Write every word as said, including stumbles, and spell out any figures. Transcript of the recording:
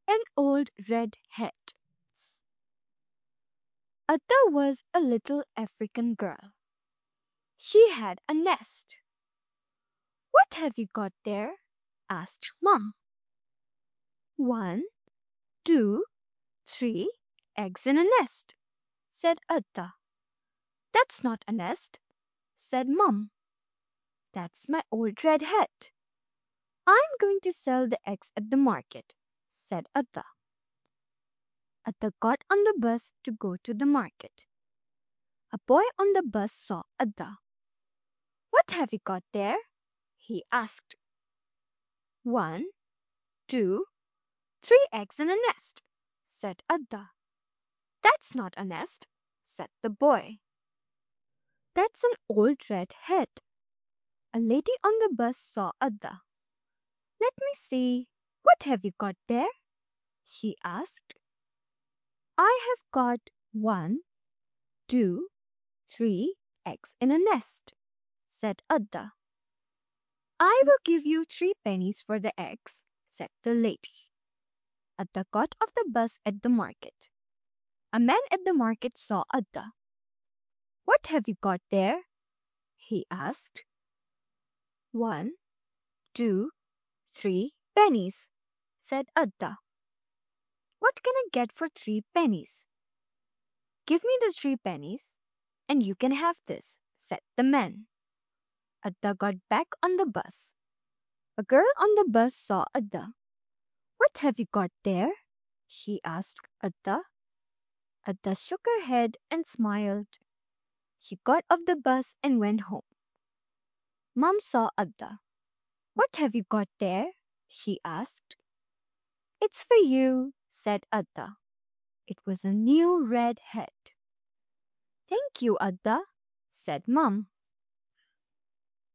An old red hat. Atta was a little African girl. She had a nest. "What have you got there?" asked Mum. "One, two, three eggs in a nest," said Atta. "That's not a nest," said Mum. "That's my old red hat. I'm going to sell the eggs at the market," said Atta. Atta got on the bus to go to the market. A boy on the bus saw Atta. "What have you got there?" he asked. "One, two, three eggs in a nest," said Atta. "That's not a nest," said the boy. "That's an old red hat." A lady on the bus saw Atta. "Let me see, what have you got there?" she asked. "I have got one, two, three eggs in a nest," said Atta. "I will give you three pennies for the eggs," said the lady. Atta got off the bus at the market. A man at the market saw Atta. "What have you got there?" he asked. "One, two, three pennies," said Atta. "What can I get for three pennies?" "Give me the three pennies, and you can have this," said the man. Atta got back on the bus. A girl on the bus saw Atta. "What have you got there?" she asked Atta. Atta shook her head and smiled. She got off the bus and went home. Mom saw Atta. "What have you got there?" she asked. "It's for you," said Atta. It was a new red hat. "Thank you, Atta," said Mom.